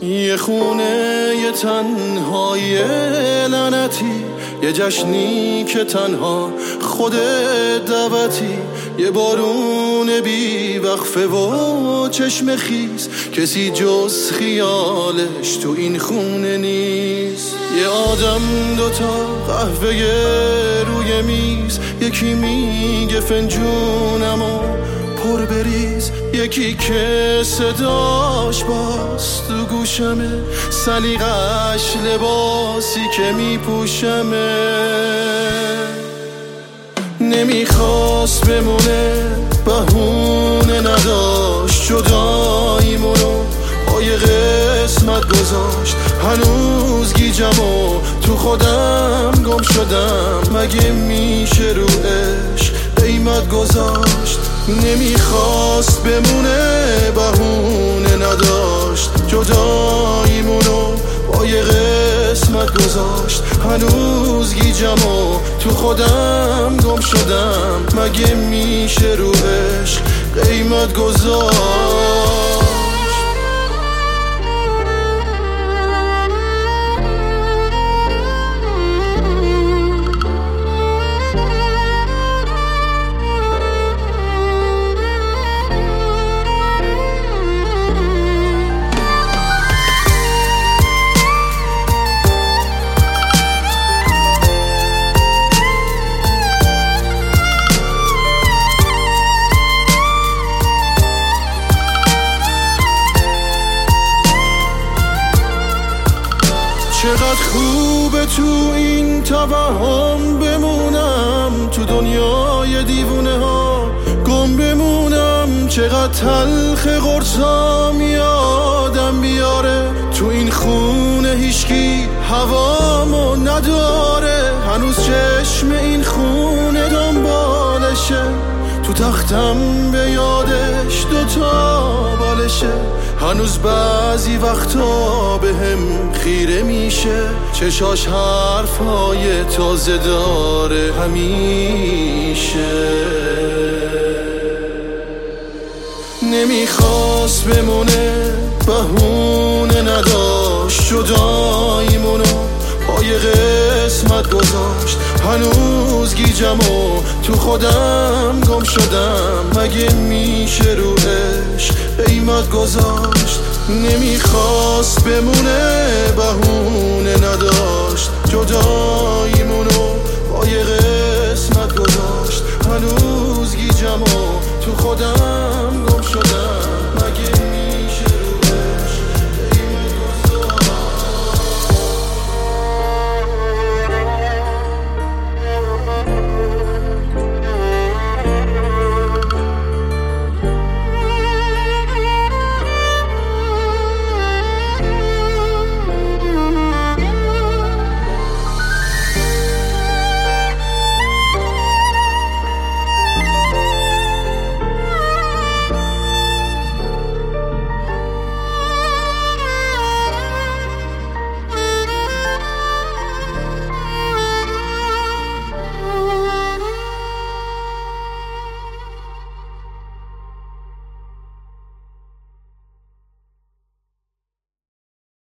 یه خونه یه تنهایی لعنتی، یه جشنی که تنها خودت دعوتی، یه بارون بی وقفه و چشم خیز، کسی جز خیالش تو این خونه نیست. یه آدم دوتا قهوه روی میز، یکی میگه فنجونمو پر بریز، یکی که صداش باز تو گوشمه، سلیقش لباسی که میپوشمه. نمیخواست بمونه، بهونه نداشت، جداییمونو پای قسمت گذاشت. هنوز گیجمو تو خودم گم شدم، مگه میشه رو عشق قیمت گذاشت؟ نمیخواست بمونه، بهونه نداشت، جداییمونو پای قسمت گذاشت. هنوز گیجمو تو خودم گم شدم، مگه میشه رو عشق قیمت گذاشت؟ چقدر خوبه تو این توهم بمونم، تو دنیای دیوونه ها گم بمونم. چقدر تلخ قرصام یادم بیاره، تو این خونه هیچکی هوامو نداره. هنوز چشم این خونه دنبالشه، تو تختم به یادش دوتا بالشه. هنوز بعضی وقتا به هم خیره میشه، چشاش حرفای تازه داره همیشه. نمیخواست بمونه، بهونه نداشت، جداییمونو پای قسمت گذاشت. هنوز گیجمو تو خودم گم شدم، مگه میشه رو عشق قیمت گذاشت؟ نمیخواست بمونه، بهونه نداشت، جداییمونو پای قسمت گذاشت. هنوز گیجمو تو خودم گم شدم.